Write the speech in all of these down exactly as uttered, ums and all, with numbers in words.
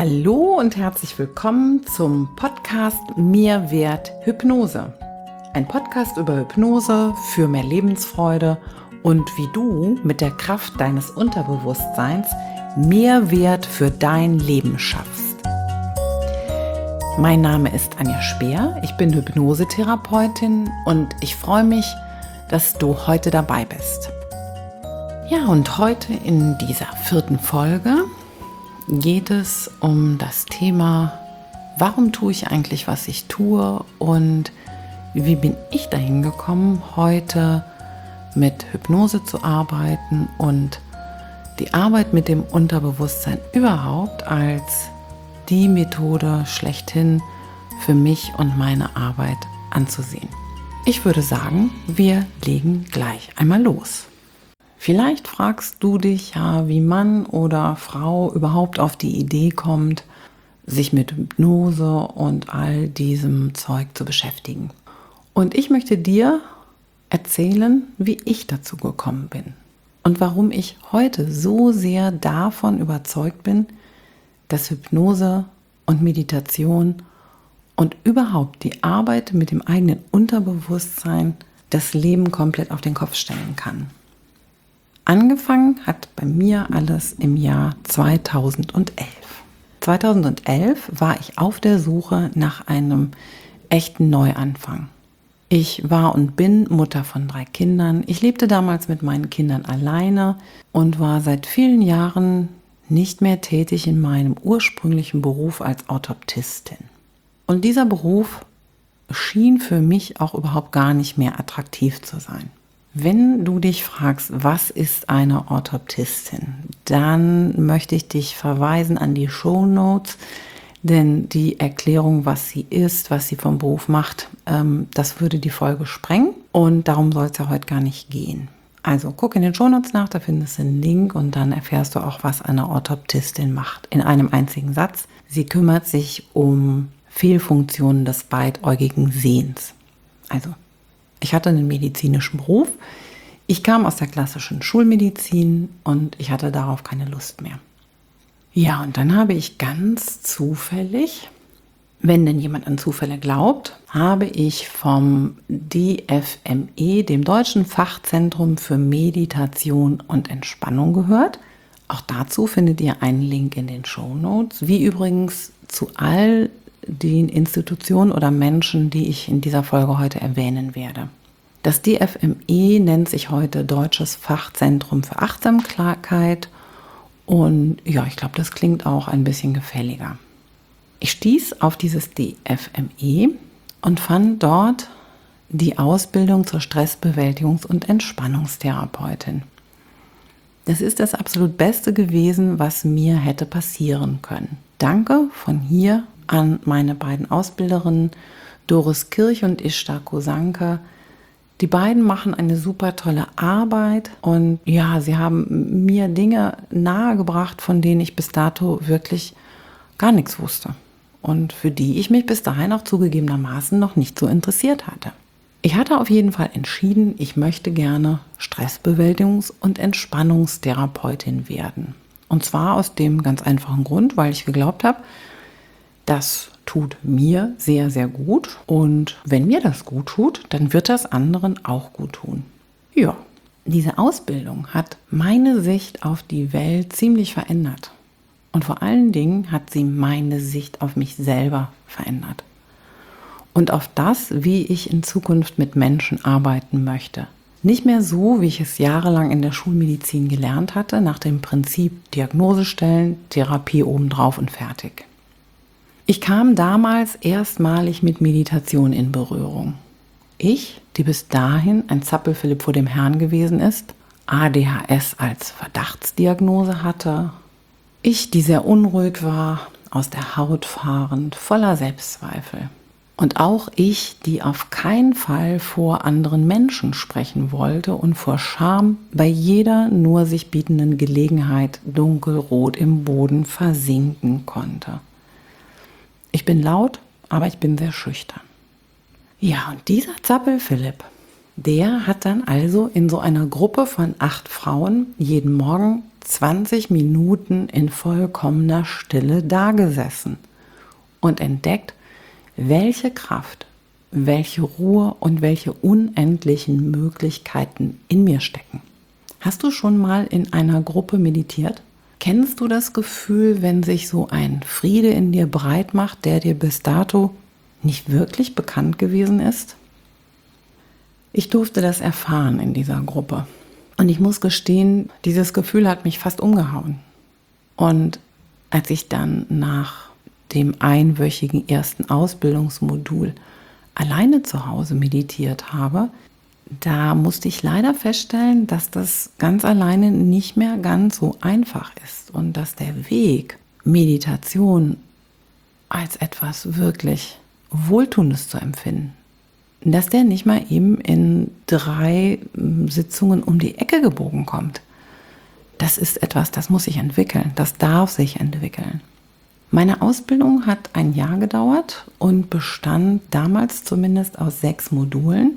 Hallo und herzlich willkommen zum Podcast Mir wert Hypnose. Ein Podcast über Hypnose für mehr Lebensfreude und wie du mit der Kraft deines Unterbewusstseins Mehrwert für dein Leben schaffst. Mein Name ist Anja Speer, ich bin Hypnosetherapeutin und ich freue mich, dass du heute dabei bist. Ja, und heute in dieser vierten Folge geht es um das Thema, warum tue ich eigentlich, was ich tue und wie bin ich dahin gekommen, heute mit Hypnose zu arbeiten und die Arbeit mit dem Unterbewusstsein überhaupt als die Methode schlechthin für mich und meine Arbeit anzusehen. Ich würde sagen, wir legen gleich einmal los. Vielleicht fragst du dich ja, wie Mann oder Frau überhaupt auf die Idee kommt, sich mit Hypnose und all diesem Zeug zu beschäftigen. Und ich möchte dir erzählen, wie ich dazu gekommen bin und warum ich heute so sehr davon überzeugt bin, dass Hypnose und Meditation und überhaupt die Arbeit mit dem eigenen Unterbewusstsein das Leben komplett auf den Kopf stellen kann. Angefangen hat bei mir alles im Jahr zweitausendelf. zweitausendelf war ich auf der Suche nach einem echten Neuanfang. Ich war und bin Mutter von drei Kindern. Ich lebte damals mit meinen Kindern alleine und war seit vielen Jahren nicht mehr tätig in meinem ursprünglichen Beruf als Orthoptistin. Und dieser Beruf schien für mich auch überhaupt gar nicht mehr attraktiv zu sein. Wenn du dich fragst, was ist eine Orthoptistin, dann möchte ich dich verweisen an die Shownotes, denn die Erklärung, was sie ist, was sie vom Beruf macht, ähm, das würde die Folge sprengen und darum soll es ja heute gar nicht gehen. Also guck in den Shownotes nach, da findest du einen Link und dann erfährst du auch, was eine Orthoptistin macht. In einem einzigen Satz, sie kümmert sich um Fehlfunktionen des beidäugigen Sehens. Also ich hatte einen medizinischen Beruf, ich kam aus der klassischen Schulmedizin und ich hatte darauf keine Lust mehr. Ja, und dann habe ich ganz zufällig, wenn denn jemand an Zufälle glaubt, habe ich vom D F M E, dem Deutschen Fachzentrum für Meditation und Entspannung, gehört. Auch dazu findet ihr einen Link in den Shownotes, wie übrigens zu all den Institutionen oder Menschen, die ich in dieser Folge heute erwähnen werde. Das D F M E nennt sich heute Deutsches Fachzentrum für Achtsamkeit und ja, ich glaube, das klingt auch ein bisschen gefälliger. Ich stieß auf dieses D F M E und fand dort die Ausbildung zur Stressbewältigungs- und Entspannungstherapeutin. Das ist das absolut Beste gewesen, was mir hätte passieren können. Danke von hier an meine beiden Ausbilderinnen Doris Kirch und Ishtar Kosanke. Die beiden machen eine super tolle Arbeit und ja, sie haben mir Dinge nahegebracht, von denen ich bis dato wirklich gar nichts wusste und für die ich mich bis dahin auch zugegebenermaßen noch nicht so interessiert hatte. Ich hatte auf jeden Fall entschieden, ich möchte gerne Stressbewältigungs- und Entspannungstherapeutin werden. Und zwar aus dem ganz einfachen Grund, weil ich geglaubt habe, das tut mir sehr, sehr gut und wenn mir das gut tut, dann wird das anderen auch gut tun. Ja, diese Ausbildung hat meine Sicht auf die Welt ziemlich verändert und vor allen Dingen hat sie meine Sicht auf mich selber verändert und auf das, wie ich in Zukunft mit Menschen arbeiten möchte. Nicht mehr so, wie ich es jahrelang in der Schulmedizin gelernt hatte, nach dem Prinzip Diagnose stellen, Therapie obendrauf und fertig. Ich kam damals erstmalig mit Meditation in Berührung. Ich, die bis dahin ein Zappelphilipp vor dem Herrn gewesen ist, A D H S als Verdachtsdiagnose hatte, ich, die sehr unruhig war, aus der Haut fahrend, voller Selbstzweifel. Und auch ich, die auf keinen Fall vor anderen Menschen sprechen wollte und vor Scham bei jeder nur sich bietenden Gelegenheit dunkelrot im Boden versinken konnte. Ich bin laut, aber ich bin sehr schüchtern. Ja, und dieser Zappel-Philipp, der hat dann also in so einer Gruppe von acht Frauen jeden Morgen zwanzig Minuten in vollkommener Stille dagesessen und entdeckt, welche Kraft, welche Ruhe und welche unendlichen Möglichkeiten in mir stecken. Hast du schon mal in einer Gruppe meditiert? Kennst du das Gefühl, wenn sich so ein Friede in dir breit macht, der dir bis dato nicht wirklich bekannt gewesen ist? Ich durfte das erfahren in dieser Gruppe. Und ich muss gestehen, dieses Gefühl hat mich fast umgehauen. Und als ich dann nach dem einwöchigen ersten Ausbildungsmodul alleine zu Hause meditiert habe, da musste ich leider feststellen, dass das ganz alleine nicht mehr ganz so einfach ist und dass der Weg, Meditation als etwas wirklich Wohltuendes zu empfinden, dass der nicht mal eben in drei Sitzungen um die Ecke gebogen kommt. Das ist etwas, das muss sich entwickeln, das darf sich entwickeln. Meine Ausbildung hat ein Jahr gedauert und bestand damals zumindest aus sechs Modulen,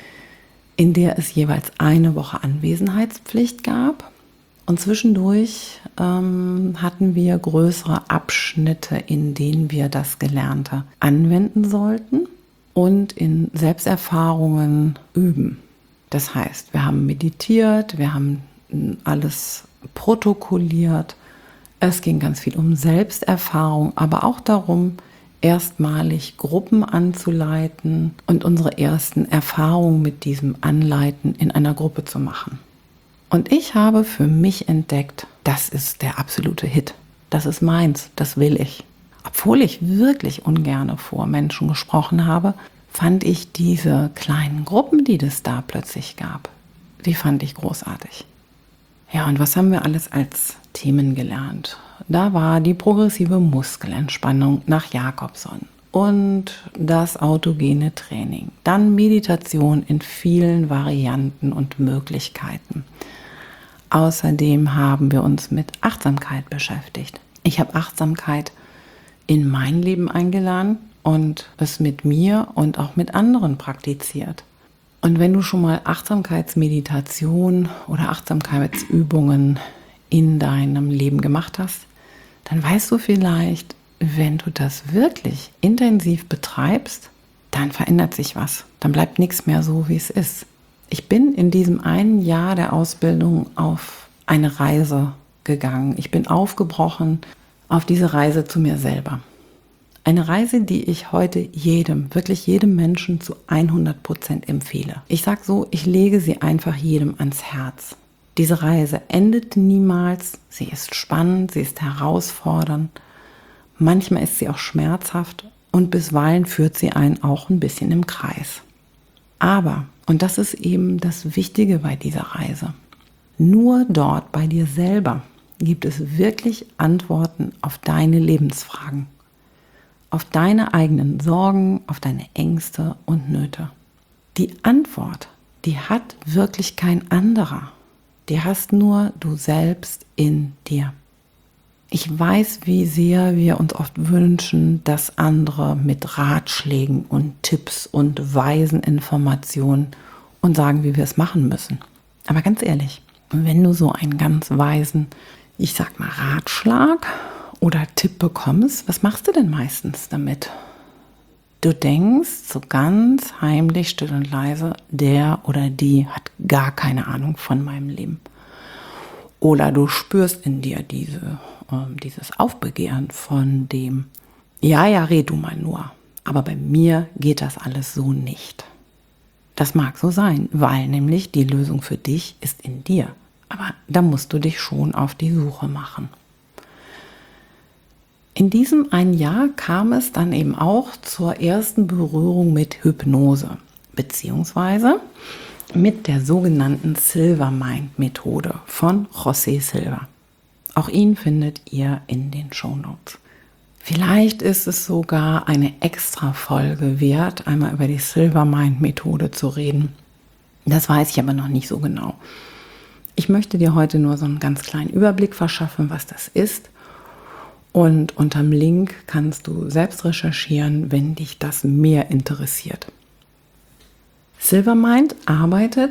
in der es jeweils eine Woche Anwesenheitspflicht gab. Und zwischendurch ähm, hatten wir größere Abschnitte, in denen wir das Gelernte anwenden sollten und in Selbsterfahrungen üben. Das heißt, wir haben meditiert, wir haben alles protokolliert. Es ging ganz viel um Selbsterfahrung, aber auch darum, erstmalig Gruppen anzuleiten und unsere ersten Erfahrungen mit diesem Anleiten in einer Gruppe zu machen. Und ich habe für mich entdeckt, das ist der absolute Hit. Das ist meins, das will ich. Obwohl ich wirklich ungerne vor Menschen gesprochen habe, fand ich diese kleinen Gruppen, die es da plötzlich gab, die fand ich großartig. Ja, und was haben wir alles als Themen gelernt? Da war die progressive Muskelentspannung nach Jacobson und das autogene Training. Dann Meditation in vielen Varianten und Möglichkeiten. Außerdem haben wir uns mit Achtsamkeit beschäftigt. Ich habe Achtsamkeit in mein Leben eingeladen und es mit mir und auch mit anderen praktiziert. Und wenn du schon mal Achtsamkeitsmeditation oder Achtsamkeitsübungen in deinem Leben gemacht hast, dann weißt du vielleicht, wenn du das wirklich intensiv betreibst, dann verändert sich was. Dann bleibt nichts mehr so, wie es ist. Ich bin in diesem einen Jahr der Ausbildung auf eine Reise gegangen. Ich bin aufgebrochen auf diese Reise zu mir selber. Eine Reise, die ich heute jedem, wirklich jedem Menschen zu hundert Prozent empfehle. Ich sage so, ich lege sie einfach jedem ans Herz. Diese Reise endet niemals, sie ist spannend, sie ist herausfordernd, manchmal ist sie auch schmerzhaft und bisweilen führt sie einen auch ein bisschen im Kreis. Aber, und das ist eben das Wichtige bei dieser Reise, nur dort bei dir selber gibt es wirklich Antworten auf deine Lebensfragen, auf deine eigenen Sorgen, auf deine Ängste und Nöte. Die Antwort, die hat wirklich kein anderer. Die hast nur du selbst in dir. Ich weiß, wie sehr wir uns oft wünschen, dass andere mit Ratschlägen und Tipps und weisen Informationen uns sagen, wie wir es machen müssen. Aber ganz ehrlich, wenn du so einen ganz weisen, ich sag mal Ratschlag oder Tipp bekommst, was machst du denn meistens damit? Du denkst so ganz heimlich, still und leise, der oder die hat gar keine Ahnung von meinem Leben. Oder du spürst in dir diese, äh, dieses Aufbegehren von dem, ja, ja, red du mal nur. Aber bei mir geht das alles so nicht. Das mag so sein, weil nämlich die Lösung für dich ist in dir. Aber da musst du dich schon auf die Suche machen. In diesem ein Jahr kam es dann eben auch zur ersten Berührung mit Hypnose, beziehungsweise mit der sogenannten Silver Mind Methode von José Silva. Auch ihn findet ihr in den Shownotes. Vielleicht ist es sogar eine extra Folge wert, einmal über die Silver Mind Methode zu reden. Das weiß ich aber noch nicht so genau. Ich möchte dir heute nur so einen ganz kleinen Überblick verschaffen, was das ist. Und unterm Link kannst du selbst recherchieren, wenn dich das mehr interessiert. Silvermind arbeitet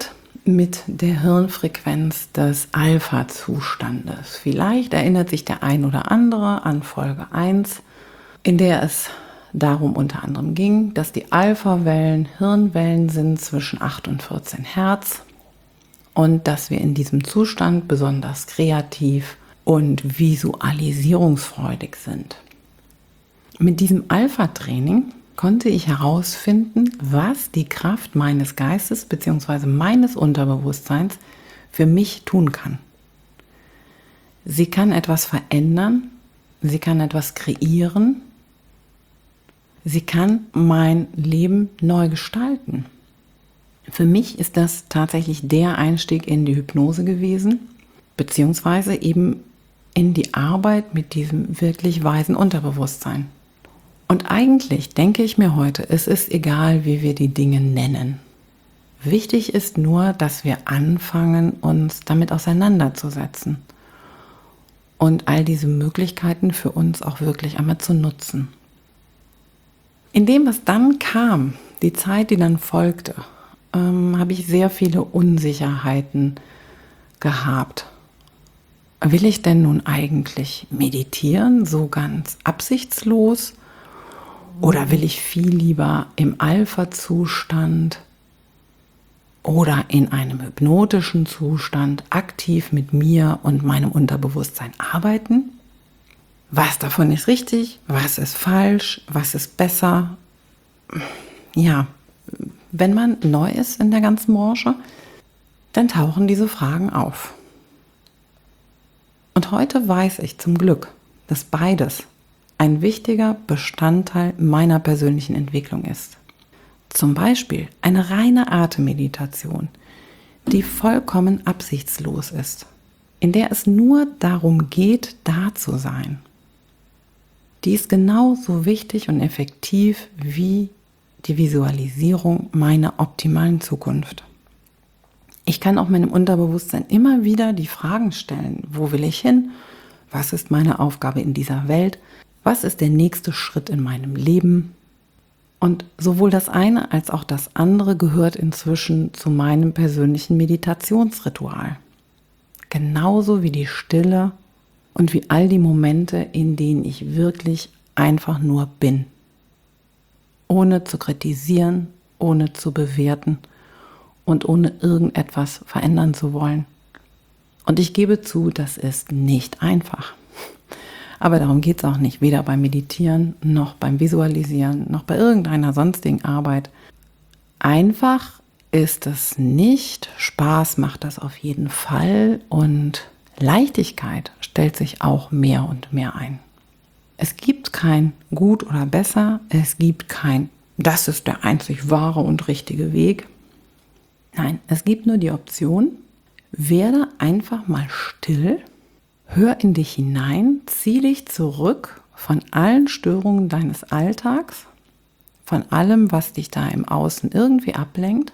mit der Hirnfrequenz des Alpha-Zustandes. Vielleicht erinnert sich der ein oder andere an Folge eins, in der es darum unter anderem ging, dass die Alpha-Wellen Hirnwellen sind zwischen acht und vierzehn Hertz und dass wir in diesem Zustand besonders kreativ und visualisierungsfreudig sind. Mit diesem Alpha-Training konnte ich herausfinden, was die Kraft meines Geistes bzw. meines Unterbewusstseins für mich tun kann. Sie kann etwas verändern, sie kann etwas kreieren, sie kann mein Leben neu gestalten. Für mich ist das tatsächlich der Einstieg in die Hypnose gewesen, beziehungsweise eben in die Arbeit mit diesem wirklich weisen Unterbewusstsein. Und eigentlich denke ich mir heute, es ist egal, wie wir die Dinge nennen. Wichtig ist nur, dass wir anfangen, uns damit auseinanderzusetzen und all diese Möglichkeiten für uns auch wirklich einmal zu nutzen. In dem, was dann kam, die Zeit, die dann folgte, ähm, habe ich sehr viele Unsicherheiten gehabt. Will ich denn nun eigentlich meditieren, so ganz absichtslos? Oder will ich viel lieber im Alpha-Zustand oder in einem hypnotischen Zustand aktiv mit mir und meinem Unterbewusstsein arbeiten? Was davon ist richtig? Was ist falsch? Was ist besser? Ja, wenn man neu ist in der ganzen Branche, dann tauchen diese Fragen auf. Und heute weiß ich zum Glück, dass beides ein wichtiger Bestandteil meiner persönlichen Entwicklung ist. Zum Beispiel eine reine Atemmeditation, die vollkommen absichtslos ist, in der es nur darum geht, da zu sein. Die ist genauso wichtig und effektiv wie die Visualisierung meiner optimalen Zukunft. Ich kann auch meinem Unterbewusstsein immer wieder die Fragen stellen: Wo will ich hin? Was ist meine Aufgabe in dieser Welt? Was ist der nächste Schritt in meinem Leben? Und sowohl das eine als auch das andere gehört inzwischen zu meinem persönlichen Meditationsritual. Genauso wie die Stille und wie all die Momente, in denen ich wirklich einfach nur bin. Ohne zu kritisieren, ohne zu bewerten und ohne irgendetwas verändern zu wollen. Und ich gebe zu, das ist nicht einfach. Aber darum geht es auch nicht, weder beim Meditieren, noch beim Visualisieren, noch bei irgendeiner sonstigen Arbeit. Einfach ist es nicht, Spaß macht das auf jeden Fall und Leichtigkeit stellt sich auch mehr und mehr ein. Es gibt kein Gut oder Besser, es gibt kein, das ist der einzig wahre und richtige Weg. Nein, es gibt nur die Option, werde einfach mal still. Hör in dich hinein, zieh dich zurück von allen Störungen deines Alltags, von allem, was dich da im Außen irgendwie ablenkt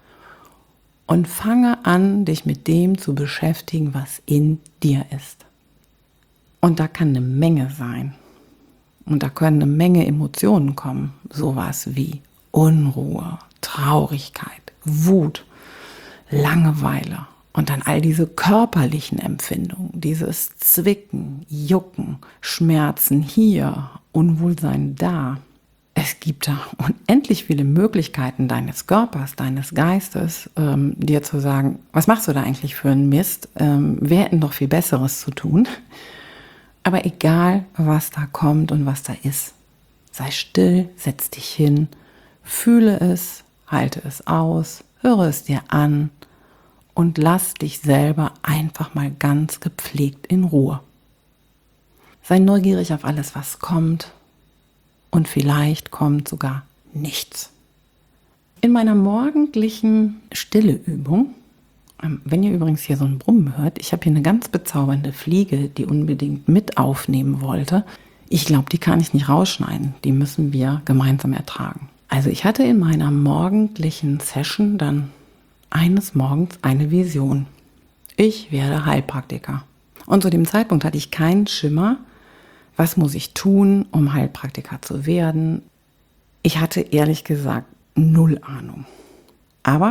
und fange an, dich mit dem zu beschäftigen, was in dir ist. Und da kann eine Menge sein. Und da können eine Menge Emotionen kommen, sowas wie Unruhe, Traurigkeit, Wut, Langeweile. Und dann all diese körperlichen Empfindungen, dieses Zwicken, Jucken, Schmerzen hier, Unwohlsein da. Es gibt da unendlich viele Möglichkeiten deines Körpers, deines Geistes, ähm, dir zu sagen, was machst du da eigentlich für einen Mist? Ähm, wir hätten doch viel Besseres zu tun. Aber egal, was da kommt und was da ist, sei still, setz dich hin, fühle es, halte es aus, höre es dir an. Und lass dich selber einfach mal ganz gepflegt in Ruhe. Sei neugierig auf alles, was kommt. Und vielleicht kommt sogar nichts. In meiner morgendlichen Stilleübung, wenn ihr übrigens hier so ein Brummen hört, ich habe hier eine ganz bezaubernde Fliege, die unbedingt mit aufnehmen wollte. Ich glaube, die kann ich nicht rausschneiden. Die müssen wir gemeinsam ertragen. Also ich hatte in meiner morgendlichen Session dann eines Morgens eine Vision. Ich werde Heilpraktiker. Und zu dem Zeitpunkt hatte ich keinen Schimmer, was muss ich tun, um Heilpraktiker zu werden. Ich hatte ehrlich gesagt null Ahnung. Aber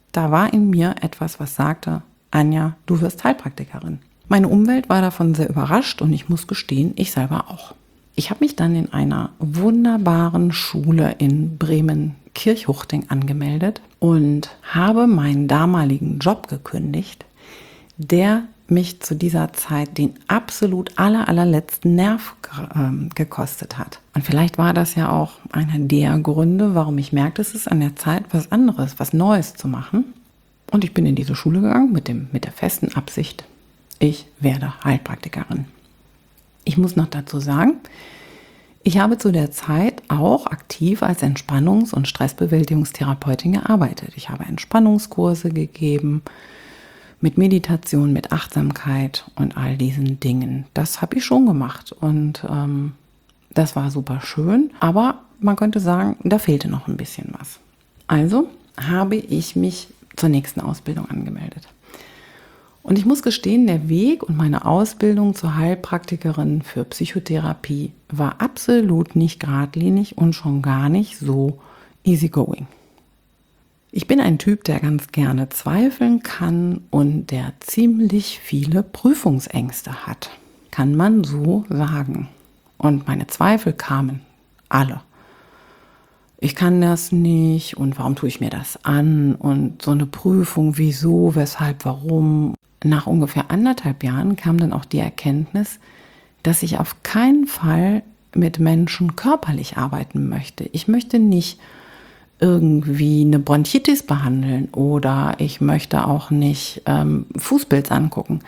Da war in mir etwas, was sagte, Anja, du wirst Heilpraktikerin. Meine Umwelt war davon sehr überrascht und ich muss gestehen, ich selber auch. Ich habe mich dann in einer wunderbaren Schule in Bremen-Kirchhuchting angemeldet und habe meinen damaligen Job gekündigt, der mich zu dieser Zeit den absolut aller, allerletzten Nerv äh, gekostet hat. Und vielleicht war das ja auch einer der Gründe, warum ich merkte, es ist an der Zeit, was anderes, was Neues zu machen. Und ich bin in diese Schule gegangen mit dem, mit der festen Absicht, ich werde Heilpraktikerin. Ich muss noch dazu sagen, ich habe zu der Zeit auch aktiv als Entspannungs- und Stressbewältigungstherapeutin gearbeitet. Ich habe Entspannungskurse gegeben, mit Meditation, mit Achtsamkeit und all diesen Dingen. Das habe ich schon gemacht und ähm, das war super schön, aber man könnte sagen, da fehlte noch ein bisschen was. Also habe ich mich zur nächsten Ausbildung angemeldet. Und ich muss gestehen, der Weg und meine Ausbildung zur Heilpraktikerin für Psychotherapie war absolut nicht geradlinig und schon gar nicht so easygoing. Ich bin ein Typ, der ganz gerne zweifeln kann und der ziemlich viele Prüfungsängste hat. Kann man so sagen. Und meine Zweifel kamen alle. Ich kann das nicht und warum tue ich mir das an? Und so eine Prüfung, wieso, weshalb, warum? Nach ungefähr anderthalb Jahren kam dann auch die Erkenntnis, dass ich auf keinen Fall mit Menschen körperlich arbeiten möchte. Ich möchte nicht irgendwie eine Bronchitis behandeln oder ich möchte auch nicht ähm, Fußpilz angucken.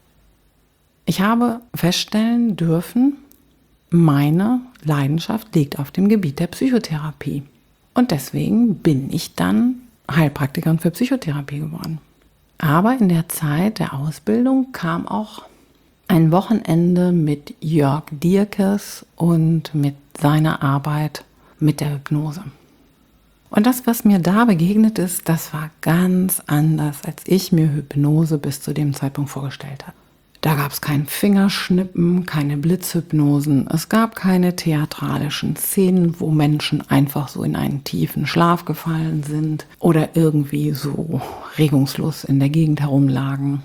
Ich habe feststellen dürfen, meine Leidenschaft liegt auf dem Gebiet der Psychotherapie. Und deswegen bin ich dann Heilpraktikerin für Psychotherapie geworden. Aber in der Zeit der Ausbildung kam auch ein Wochenende mit Jörg Dierkes und mit seiner Arbeit mit der Hypnose. Und das, was mir da begegnet ist, das war ganz anders, als ich mir Hypnose bis zu dem Zeitpunkt vorgestellt habe. Da gab es kein Fingerschnippen, keine Blitzhypnosen, es gab keine theatralischen Szenen, wo Menschen einfach so in einen tiefen Schlaf gefallen sind oder irgendwie so regungslos in der Gegend herumlagen.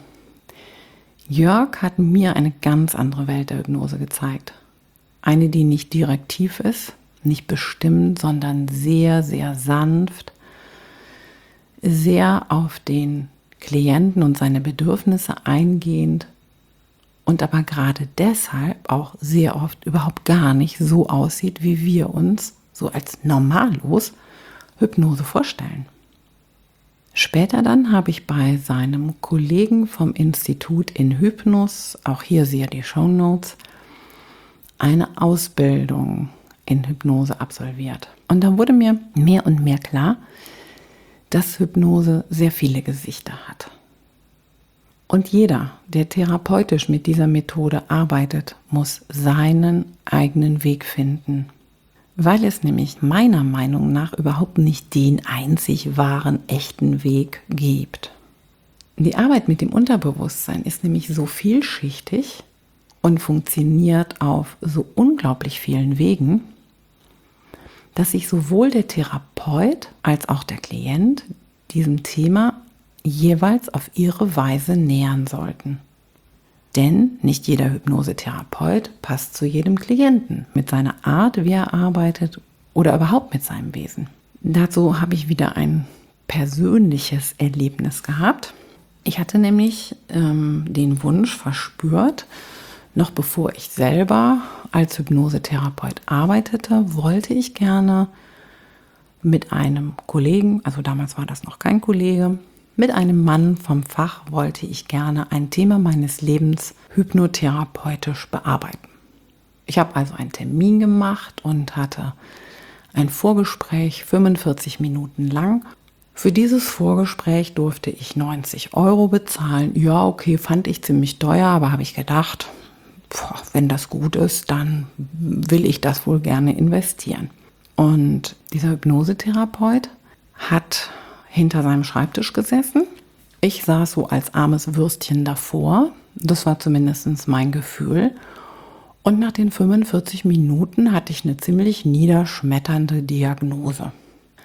Jörg hat mir eine ganz andere Welt der Hypnose gezeigt. Eine, die nicht direktiv ist, nicht bestimmt, sondern sehr, sehr sanft, sehr auf den Klienten und seine Bedürfnisse eingehend und aber gerade deshalb auch sehr oft überhaupt gar nicht so aussieht, wie wir uns so als normallos Hypnose vorstellen. Später dann habe ich bei seinem Kollegen vom Institut in Hypnos, auch hier sehe die Shownotes, eine Ausbildung in Hypnose absolviert. Und dann wurde mir mehr und mehr klar, dass Hypnose sehr viele Gesichter hat. Und jeder, der therapeutisch mit dieser Methode arbeitet, muss seinen eigenen Weg finden. Weil es nämlich meiner Meinung nach überhaupt nicht den einzig wahren, echten Weg gibt. Die Arbeit mit dem Unterbewusstsein ist nämlich so vielschichtig und funktioniert auf so unglaublich vielen Wegen, dass sich sowohl der Therapeut als auch der Klient diesem Thema jeweils auf ihre Weise nähern sollten. Denn nicht jeder Hypnosetherapeut passt zu jedem Klienten mit seiner Art, wie er arbeitet oder überhaupt mit seinem Wesen. Dazu habe ich wieder ein persönliches Erlebnis gehabt. Ich hatte nämlich ähm, den Wunsch verspürt, noch bevor ich selber als Hypnosetherapeut arbeitete, wollte ich gerne mit einem Kollegen, also damals war das noch kein Kollege, mit einem Mann vom Fach wollte ich gerne ein Thema meines Lebens hypnotherapeutisch bearbeiten. Ich habe also einen Termin gemacht und hatte ein Vorgespräch fünfundvierzig Minuten lang. Für dieses Vorgespräch durfte ich neunzig Euro bezahlen. Ja, okay, fand ich ziemlich teuer, aber habe ich gedacht, boah, wenn das gut ist, dann will ich das wohl gerne investieren. Und dieser Hypnosetherapeut hat hinter seinem Schreibtisch gesessen. Ich saß so als armes Würstchen davor. Das war zumindest mein Gefühl. Und nach den fünfundvierzig Minuten hatte ich eine ziemlich niederschmetternde Diagnose.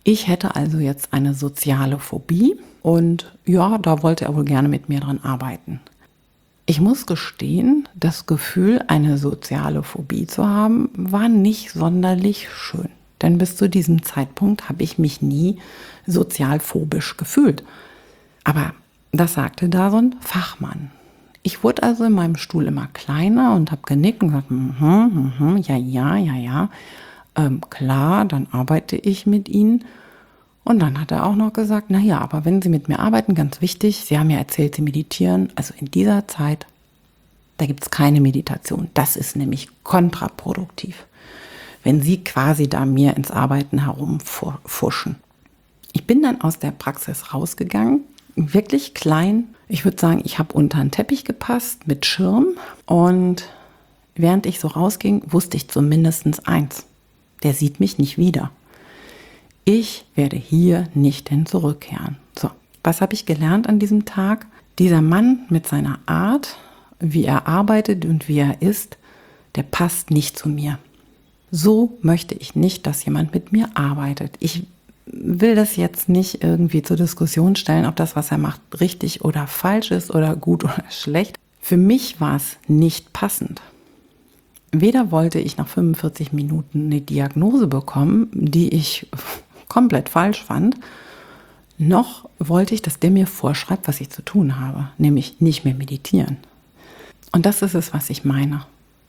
Ich hätte also jetzt eine soziale Phobie und ja, da wollte er wohl gerne mit mir dran arbeiten. Ich muss gestehen, das Gefühl, eine soziale Phobie zu haben, war nicht sonderlich schön. Denn bis zu diesem Zeitpunkt habe ich mich nie sozial phobisch gefühlt. Aber das sagte da so ein Fachmann. Ich wurde also in meinem Stuhl immer kleiner und habe genickt und gesagt, mhm, mhm, ja, ja, ja, ja. Ähm, klar, dann arbeite ich mit Ihnen. Und dann hat er auch noch gesagt, naja, aber wenn Sie mit mir arbeiten, ganz wichtig, Sie haben ja erzählt, Sie meditieren. Also in dieser Zeit, da gibt es keine Meditation. Das ist nämlich kontraproduktiv, wenn Sie quasi da mir ins Arbeiten herumfuschen. Ich bin dann aus der Praxis rausgegangen, wirklich klein. Ich würde sagen, ich habe unter einen Teppich gepasst mit Schirm. Und während ich so rausging, wusste ich zumindest eins. Der sieht mich nicht wieder. Ich werde hier nicht hin zurückkehren. So, was habe ich gelernt an diesem Tag? Dieser Mann mit seiner Art, wie er arbeitet und wie er ist, der passt nicht zu mir. So möchte ich nicht, dass jemand mit mir arbeitet. Ich will das jetzt nicht irgendwie zur Diskussion stellen, ob das, was er macht, richtig oder falsch ist oder gut oder schlecht. Für mich war es nicht passend. Weder wollte ich nach fünfundvierzig Minuten eine Diagnose bekommen, die ich komplett falsch fand, noch wollte ich, dass der mir vorschreibt, was ich zu tun habe, nämlich nicht mehr meditieren. Und das ist es, was ich meine.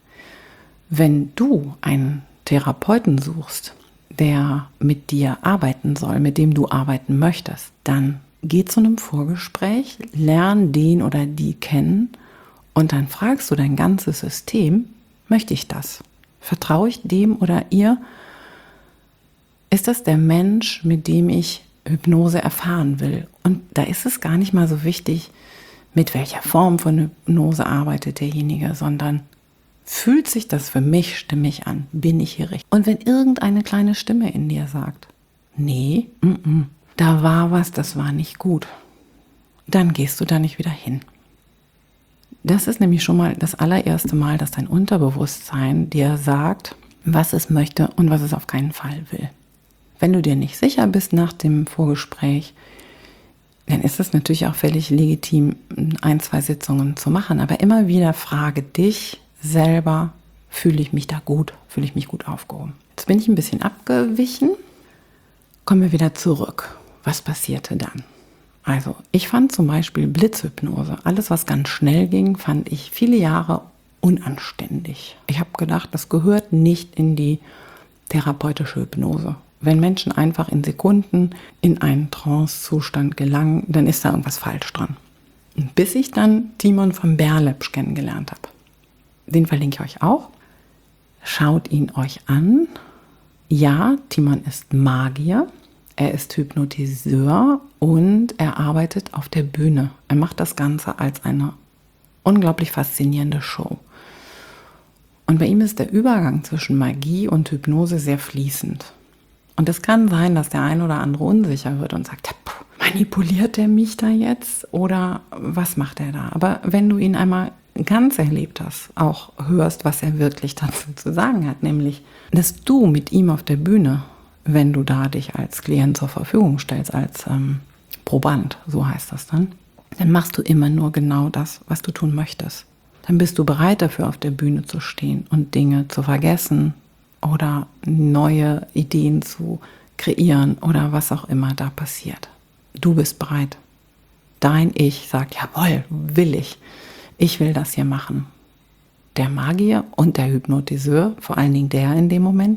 Wenn du einen Therapeuten suchst, der mit dir arbeiten soll, mit dem du arbeiten möchtest, dann geh zu einem Vorgespräch, lern den oder die kennen und dann fragst du dein ganzes System, möchte ich das? Vertraue ich dem oder ihr? Ist das der Mensch, mit dem ich Hypnose erfahren will? Und da ist es gar nicht mal so wichtig, mit welcher Form von Hypnose arbeitet derjenige, sondern fühlt sich das für mich stimmig an? Bin ich hier richtig? Und wenn irgendeine kleine Stimme in dir sagt, nee, m-m, da war was, das war nicht gut, dann gehst du da nicht wieder hin. Das ist nämlich schon mal das allererste Mal, dass dein Unterbewusstsein dir sagt, was es möchte und was es auf keinen Fall will. Wenn du dir nicht sicher bist nach dem Vorgespräch, dann ist es natürlich auch völlig legitim, ein, zwei Sitzungen zu machen. Aber immer wieder frage dich selber, fühle ich mich da gut, fühle ich mich gut aufgehoben. Jetzt bin ich ein bisschen abgewichen, komme wieder zurück. Was passierte dann? Also ich fand zum Beispiel Blitzhypnose, alles was ganz schnell ging, fand ich viele Jahre unanständig. Ich habe gedacht, das gehört nicht in die therapeutische Hypnose. Wenn Menschen einfach in Sekunden in einen Trance-Zustand gelangen, dann ist da irgendwas falsch dran. Bis ich dann Timon von Berlepsch kennengelernt habe. Den verlinke ich euch auch. Schaut ihn euch an. Ja, Timon ist Magier. Er ist Hypnotiseur und er arbeitet auf der Bühne. Er macht das Ganze als eine unglaublich faszinierende Show. Und bei ihm ist der Übergang zwischen Magie und Hypnose sehr fließend. Und es kann sein, dass der ein oder andere unsicher wird und sagt, manipuliert der mich da jetzt oder was macht er da? Aber wenn du ihn einmal ganz erlebt hast, auch hörst, was er wirklich dazu zu sagen hat, nämlich, dass du mit ihm auf der Bühne, wenn du da dich als Klient zur Verfügung stellst, als ähm, Proband, so heißt das dann, dann machst du immer nur genau das, was du tun möchtest. Dann bist du bereit dafür, auf der Bühne zu stehen und Dinge zu vergessen oder neue Ideen zu kreieren oder was auch immer da passiert. Du bist bereit. Dein Ich sagt, jawohl, will ich. Ich will das hier machen. Der Magier und der Hypnotiseur, vor allen Dingen der in dem Moment,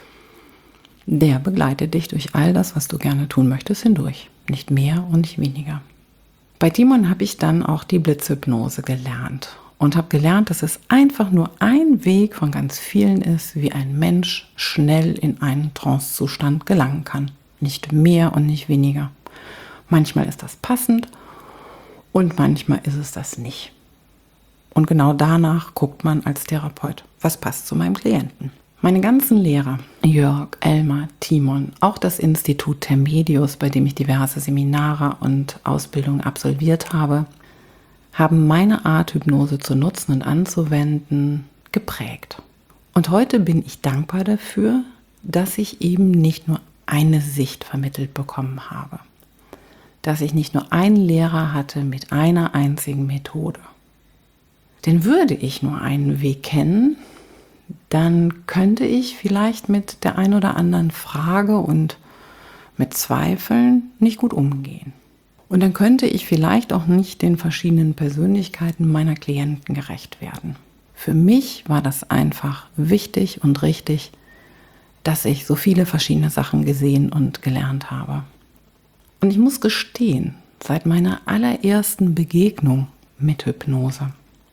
der begleitet dich durch all das, was du gerne tun möchtest, hindurch. Nicht mehr und nicht weniger. Bei Timon habe ich dann auch die Blitzhypnose gelernt und habe gelernt, dass es einfach nur ein Weg von ganz vielen ist, wie ein Mensch schnell in einen Trancezustand gelangen kann. Nicht mehr und nicht weniger. Manchmal ist das passend und manchmal ist es das nicht. Und genau danach guckt man als Therapeut, was passt zu meinem Klienten. Meine ganzen Lehrer, Jörg, Elmar, Timon, auch das Institut Termedius, bei dem ich diverse Seminare und Ausbildungen absolviert habe, haben meine Art, Hypnose zu nutzen und anzuwenden, geprägt. Und heute bin ich dankbar dafür, dass ich eben nicht nur eine Sicht vermittelt bekommen habe. Dass ich nicht nur einen Lehrer hatte mit einer einzigen Methode. Denn würde ich nur einen Weg kennen, dann könnte ich vielleicht mit der ein oder anderen Frage und mit Zweifeln nicht gut umgehen. Und dann könnte ich vielleicht auch nicht den verschiedenen Persönlichkeiten meiner Klienten gerecht werden. Für mich war das einfach wichtig und richtig, dass ich so viele verschiedene Sachen gesehen und gelernt habe. Und ich muss gestehen, seit meiner allerersten Begegnung mit Hypnose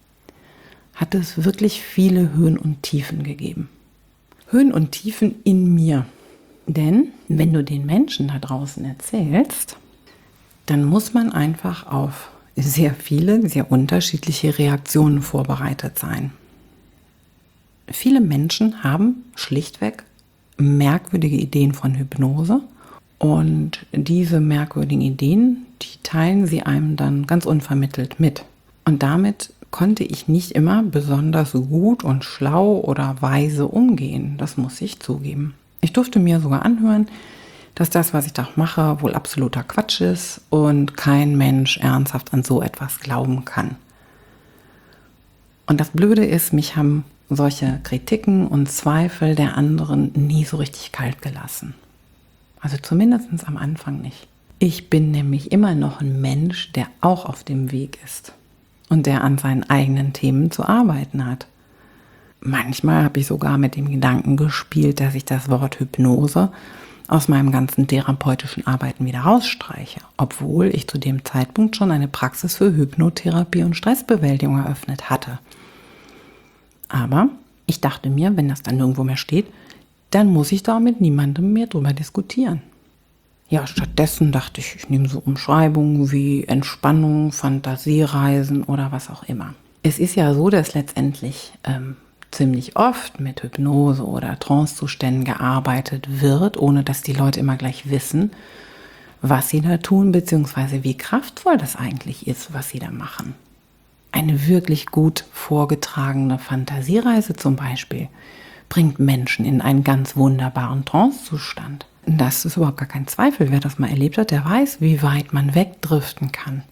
hat es wirklich viele Höhen und Tiefen gegeben. Höhen und Tiefen in mir. Denn wenn du den Menschen da draußen erzählst, dann muss man einfach auf sehr viele, sehr unterschiedliche Reaktionen vorbereitet sein. Viele Menschen haben schlichtweg merkwürdige Ideen von Hypnose und diese merkwürdigen Ideen, die teilen sie einem dann ganz unvermittelt mit. Und damit konnte ich nicht immer besonders gut und schlau oder weise umgehen, das muss ich zugeben. Ich durfte mir sogar anhören, dass das, was ich da mache, wohl absoluter Quatsch ist und kein Mensch ernsthaft an so etwas glauben kann. Und das Blöde ist, mich haben solche Kritiken und Zweifel der anderen nie so richtig kalt gelassen. Also zumindest am Anfang nicht. Ich bin nämlich immer noch ein Mensch, der auch auf dem Weg ist und der an seinen eigenen Themen zu arbeiten hat. Manchmal habe ich sogar mit dem Gedanken gespielt, dass ich das Wort Hypnose aus meinem ganzen therapeutischen Arbeiten wieder rausstreiche, obwohl ich zu dem Zeitpunkt schon eine Praxis für Hypnotherapie und Stressbewältigung eröffnet hatte. Aber ich dachte mir, wenn das dann irgendwo mehr steht, dann muss ich da mit niemandem mehr drüber diskutieren. Ja, stattdessen dachte ich, ich nehme so Umschreibungen wie Entspannung, Fantasiereisen oder was auch immer. Es ist ja so, dass letztendlich ähm, ziemlich oft mit Hypnose oder Trancezuständen gearbeitet wird, ohne dass die Leute immer gleich wissen, was sie da tun, beziehungsweise wie kraftvoll das eigentlich ist, was sie da machen. Eine wirklich gut vorgetragene Fantasiereise zum Beispiel bringt Menschen in einen ganz wunderbaren Trancezustand. Das ist überhaupt gar kein Zweifel. Wer das mal erlebt hat, der weiß, wie weit man wegdriften kann.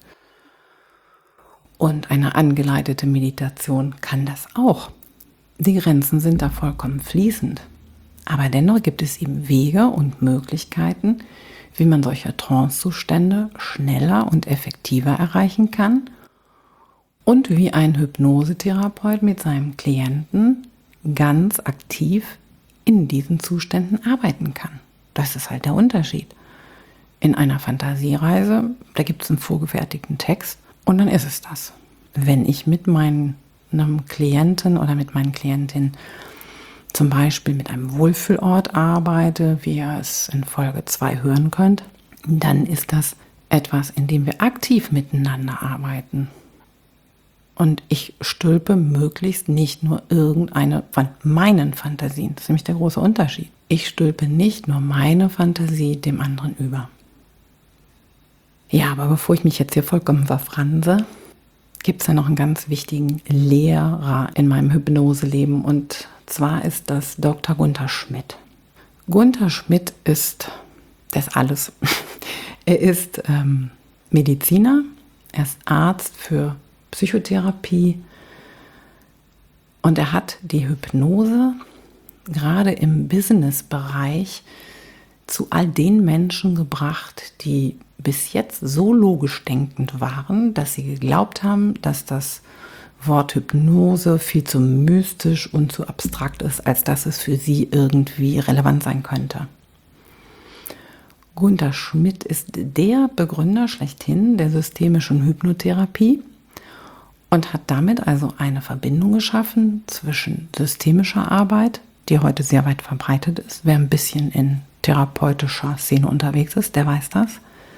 Und eine angeleitete Meditation kann das auch. Die Grenzen sind da vollkommen fließend. Aber dennoch gibt es eben Wege und Möglichkeiten, wie man solche Trancezustände schneller und effektiver erreichen kann und wie ein Hypnosetherapeut mit seinem Klienten ganz aktiv in diesen Zuständen arbeiten kann. Das ist halt der Unterschied. In einer Fantasiereise, da gibt es einen vorgefertigten Text und dann ist es das. Wenn ich mit meinen einem Klienten oder mit meinen Klientinnen zum Beispiel mit einem Wohlfühlort arbeite, wie ihr es in Folge zwei hören könnt, dann ist das etwas, in dem wir aktiv miteinander arbeiten. Und ich stülpe möglichst nicht nur irgendeine von meinen Fantasien. Das ist nämlich der große Unterschied. Ich stülpe nicht nur meine Fantasie dem anderen über. Ja, aber bevor ich mich jetzt hier vollkommen verfranse, gibt es ja noch einen ganz wichtigen Lehrer in meinem Hypnoseleben. Und zwar ist das Doktor Gunther Schmidt. Gunther Schmidt ist das alles. Er ist ähm, Mediziner, er ist Arzt für Psychotherapie und er hat die Hypnose gerade im Business-Bereich zu all den Menschen gebracht, die bis jetzt so logisch denkend waren, dass sie geglaubt haben, dass das Wort Hypnose viel zu mystisch und zu abstrakt ist, als dass es für sie irgendwie relevant sein könnte. Gunther Schmidt ist der Begründer schlechthin der systemischen Hypnotherapie und hat damit also eine Verbindung geschaffen zwischen systemischer Arbeit, die heute sehr weit verbreitet ist. Wer ein bisschen in therapeutischer Szene unterwegs ist, der weiß das.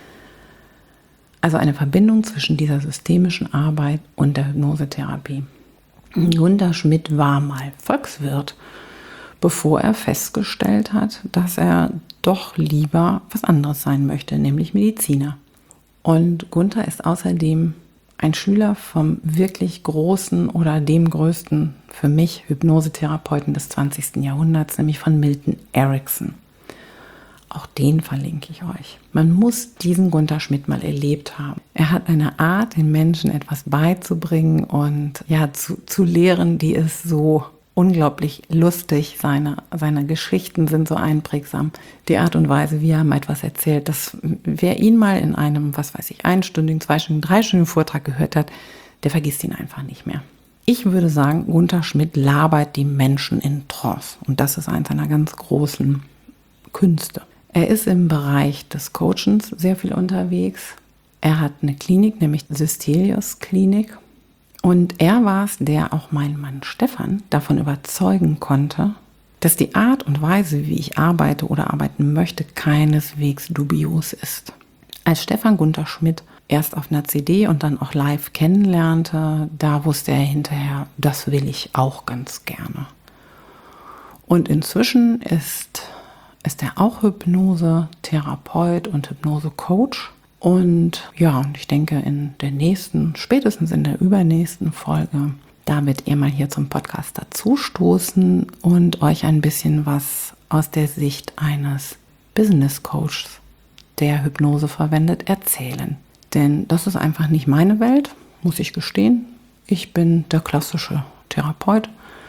Also eine Verbindung zwischen dieser systemischen Arbeit und der Hypnosetherapie. Gunther Schmidt war mal Volkswirt, bevor er festgestellt hat, dass er doch lieber was anderes sein möchte, nämlich Mediziner. Und Gunther ist außerdem ein Schüler vom wirklich großen oder dem größten für mich Hypnosetherapeuten des zwanzigsten Jahrhunderts, nämlich von Milton Erickson. Auch den verlinke ich euch. Man muss diesen Gunther Schmidt mal erlebt haben. Er hat eine Art, den Menschen etwas beizubringen und ja, zu, zu lehren, die ist so unglaublich lustig. Seine, seine Geschichten sind so einprägsam. Die Art und Weise, wie er mal etwas erzählt, dass wer ihn mal in einem, was weiß ich, einstündigen, zweistündigen, dreistündigen Vortrag gehört hat, der vergisst ihn einfach nicht mehr. Ich würde sagen, Gunther Schmidt labert die Menschen in Trance. Und das ist eins seiner ganz großen Künste. Er ist im Bereich des Coachens sehr viel unterwegs. Er hat eine Klinik, nämlich Systelius Klinik. Und er war es, der auch meinen Mann Stefan davon überzeugen konnte, dass die Art und Weise, wie ich arbeite oder arbeiten möchte, keineswegs dubios ist. Als Stefan Gunther Schmidt erst auf einer C D und dann auch live kennenlernte, da wusste er hinterher, das will ich auch ganz gerne. Und inzwischen ist ist er auch Hypnose-Therapeut und Hypnose-Coach. Und ja, und ich denke, in der nächsten, spätestens in der übernächsten Folge, da wird er mal hier zum Podcast dazustoßen und euch ein bisschen was aus der Sicht eines Business-Coaches, der Hypnose verwendet, erzählen. Denn das ist einfach nicht meine Welt, muss ich gestehen. Ich bin der klassische Therapeut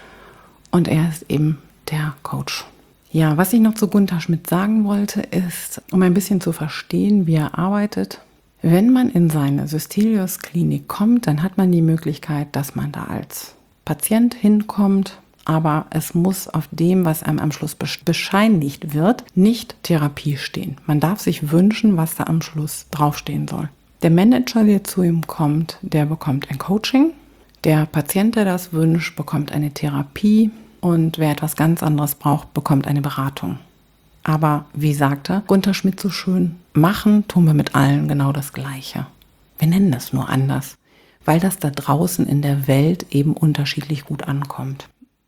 und er ist eben der Coach. Ja, was ich noch zu Gunther Schmidt sagen wollte, ist, um ein bisschen zu verstehen, wie er arbeitet. Wenn man in seine Systelius Klinik kommt, dann hat man die Möglichkeit, dass man da als Patient hinkommt, aber es muss auf dem, was einem am Schluss bescheinigt wird, nicht Therapie stehen. Man darf sich wünschen, was da am Schluss draufstehen soll. Der Manager, der zu ihm kommt, der bekommt ein Coaching. Der Patient, der das wünscht, bekommt eine Therapie. Und wer etwas ganz anderes braucht, bekommt eine Beratung. Aber wie sagte Gunther Schmidt so schön, machen tun wir mit allen genau das Gleiche. Wir nennen es nur anders, weil das da draußen in der Welt eben unterschiedlich gut ankommt.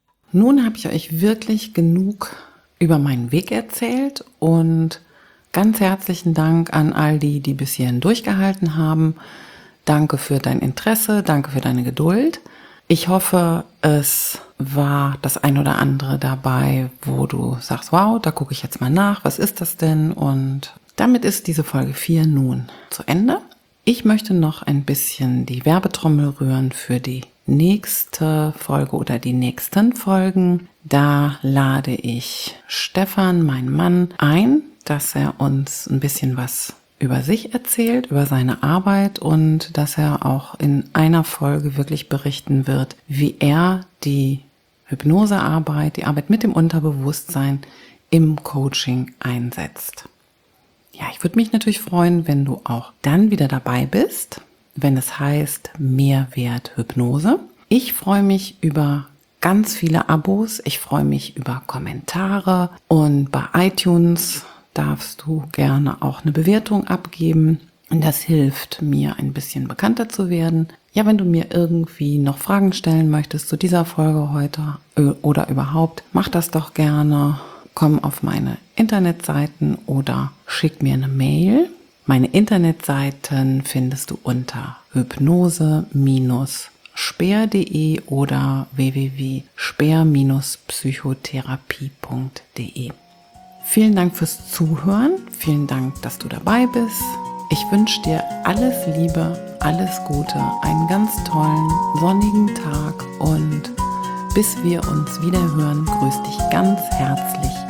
Nun habe ich euch wirklich genug über meinen Weg erzählt und ganz herzlichen Dank an all die, die bis hierhin durchgehalten haben. Danke für dein Interesse, danke für deine Geduld. Ich hoffe, es war das ein oder andere dabei, wo du sagst, wow, da gucke ich jetzt mal nach, was ist das denn? Und damit ist diese Folge vier nun zu Ende. Ich möchte noch ein bisschen die Werbetrommel rühren für die nächste Folge oder die nächsten Folgen. Da lade ich Stefan, meinen Mann, ein, dass er uns ein bisschen was über sich erzählt, über seine Arbeit und dass er auch in einer Folge wirklich berichten wird, wie er die Hypnosearbeit, die Arbeit mit dem Unterbewusstsein im Coaching einsetzt. Ja, ich würde mich natürlich freuen, wenn du auch dann wieder dabei bist, wenn es heißt Mehrwert Hypnose. Ich freue mich über ganz viele Abos, ich freue mich über Kommentare und bei iTunes darfst du gerne auch eine Bewertung abgeben. Und das hilft mir, ein bisschen bekannter zu werden. Ja, wenn du mir irgendwie noch Fragen stellen möchtest zu dieser Folge heute oder überhaupt, mach das doch gerne. Komm auf meine Internetseiten oder schick mir eine Mail. Meine Internetseiten findest du unter hypnose Bindestrich speer punkt de oder w w w punkt speer Bindestrich psychotherapie punkt de. Vielen Dank fürs Zuhören, vielen Dank, dass du dabei bist. Ich wünsche dir alles Liebe, alles Gute, einen ganz tollen, sonnigen Tag und bis wir uns wieder hören, grüß dich ganz herzlich